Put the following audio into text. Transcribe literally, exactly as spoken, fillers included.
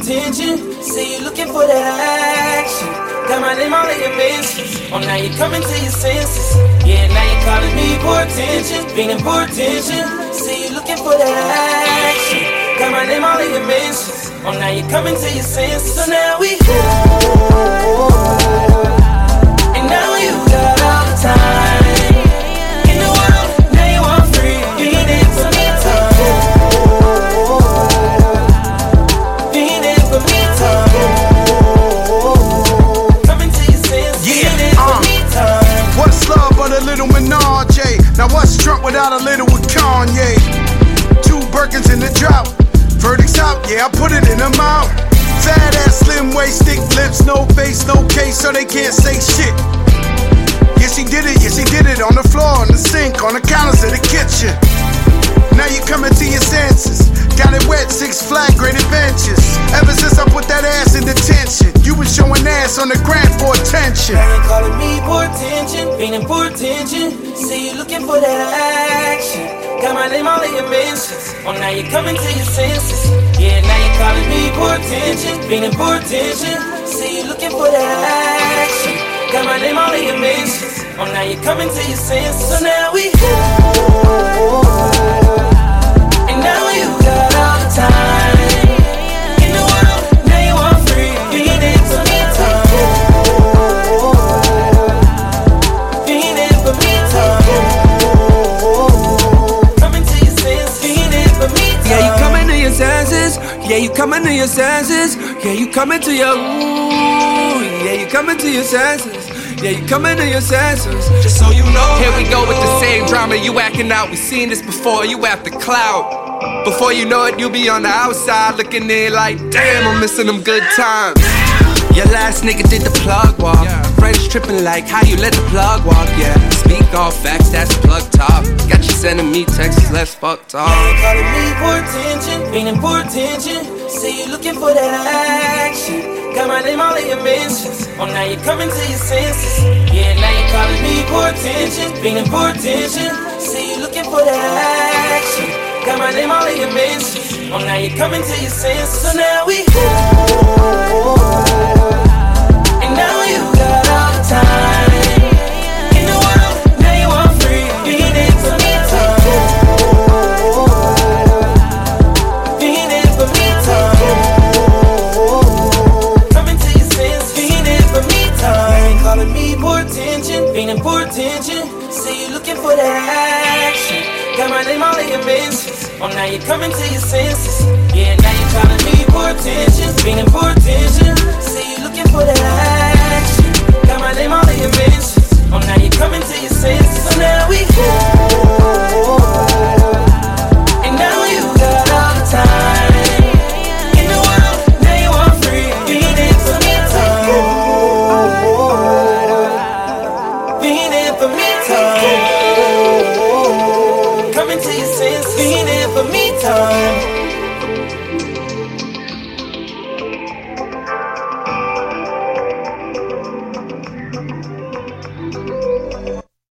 attention. See you looking for that action. Got my name all in your mentions. Oh, now you coming to your senses. Yeah, now you calling me for attention. Feeling for attention. See you looking for that action. Got my name all in your mentions. Oh, now you coming to your senses. So now we and now you got all the time in the world. Now you are free. Being it for me time. Being it for me time. Coming to your senses. Yeah, being it for me time. What's love but a little menage? Now what's Trump without a little with Kanye? Two Birkins in the drought. Verdict's out, yeah, I put it in her mouth. Fat ass, slim waist, thick lips, no face, no case, so they can't say shit. Yes, he did it, yes, he did it on the floor, on the sink, on the counters of the kitchen. Now you coming to your senses. Got it wet, six flag, great adventures. Ever since I put that ass in detention, you was showing ass on the ground for attention. Now you calling me for attention, feeling for attention. See you looking for that action. Got my name all in your mentions. Oh, now you coming to your senses. Yeah, now you calling me for attention, feeling for attention. See you looking for that action. Got my name all in your mentions. Oh, now you coming to your senses. So now we and now you got all the time in the world. Now you are free. Being it for me time. Being it for me time. Coming to your senses. Being it for me time. Yeah, you coming to your senses. Yeah, you coming to your senses. Yeah, you coming to your ooh. Yeah, you coming to your senses. Yeah, you coming to your senses. Just so you know. Here we go with the same drama. You acting out. We seen this before. You after clout. Before you know it, you'll be on the outside looking in like, damn, I'm missing them good times. Your last nigga did the plug walk. Friends tripping like how you let the plug walk. Yeah, speak all facts, that's plug talk. Got you sending me texts, let's fuck talk. Now you calling me for attention, feeling for attention. See you looking for that action. Got my name all in your mentions. Oh, now you coming to your senses. Yeah, now you calling me for attention, feeling for attention. See you looking for that action. Got my name all in your mentions. Oh, now you coming to your senses. So now we and now you got all the time in the world. Now you are free. Being it for me time. Being it for me time. Coming to your senses. Being it for me time. Now you calling me for attention, feeling for attention. See you looking for that action. Got my name all in your mentions. Oh, now you coming to your senses. Yeah, now you calling me for attention, feeling for attention. See you looking for that action. Got my name all in your mentions. Oh, now you coming to your senses.